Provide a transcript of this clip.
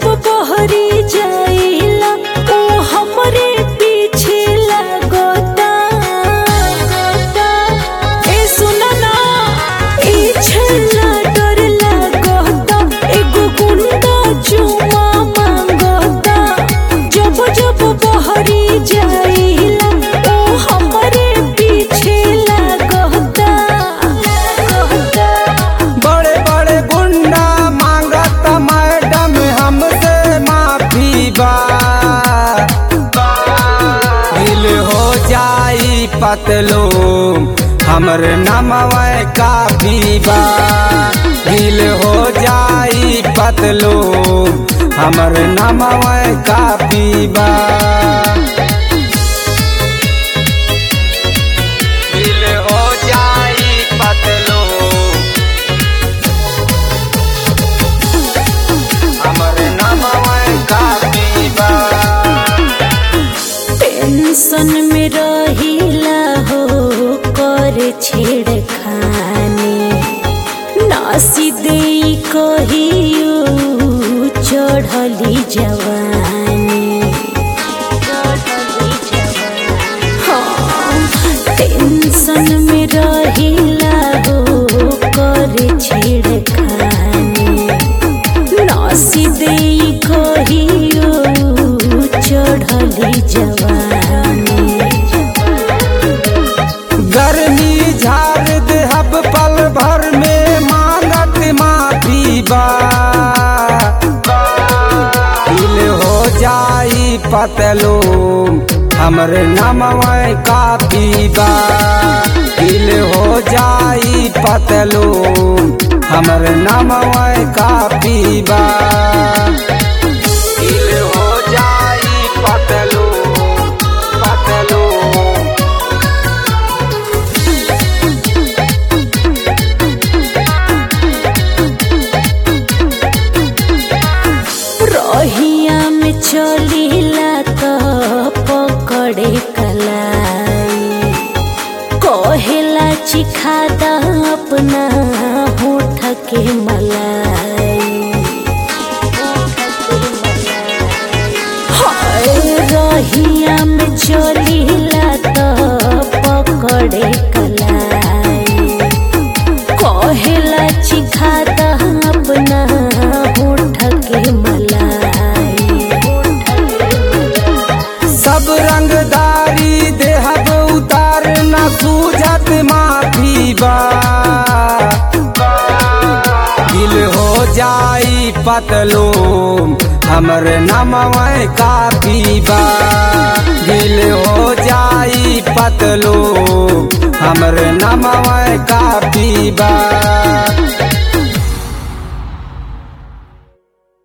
जब बहरी जाइला ओ हमरे पीछे लगता। ए सुना ना ई छल्ला डर लगता, एगो गुंडा चुमा मांगता। जब जब बहरी जाइला ओ हमरे पीछे लगता। बड़े बड़े गुंडा मांगत मैडम हमसे माफी बा। दिल हो जाई पतलो हमरे नामवा काफी बा। दिल हो जाई पतलो हमरे नामवा काफी बा। दिल हो जाई पतलो हमरे नामवा काफी बा। टेंशन में रहिला हो कर छेड़खानी, नासी दे कहियो चढ़ली जवानी। हाँ, टेंशन में रहिला हो कर छेड़खानी, नासी दे कहियो चढ़ली जवानी। गर्मी झाड़ देहब पल भर में मांगत माफी बा। दिल हो जाई पतलो हमरे नामवा काफी बा। दिल हो जाई पतलो हमरे नामवा काफी बा। दिल हो जाई पतलो पतलो रहिया में चलीला तो पकड़े कलाई, कहेला चिखा दा अपना होठ के मलाई। हाय रहिया में चलीला तो पकड़े कलाई, कहेला चिखा दा अपना होठ के मलाई। सब रंगदारी देहब उतार न सूझत माफी बा। दिल हो जाई पतलो हमरे नामवा काफी बा। दिल हो जाई पतलो हमरे नामवा काफी बा।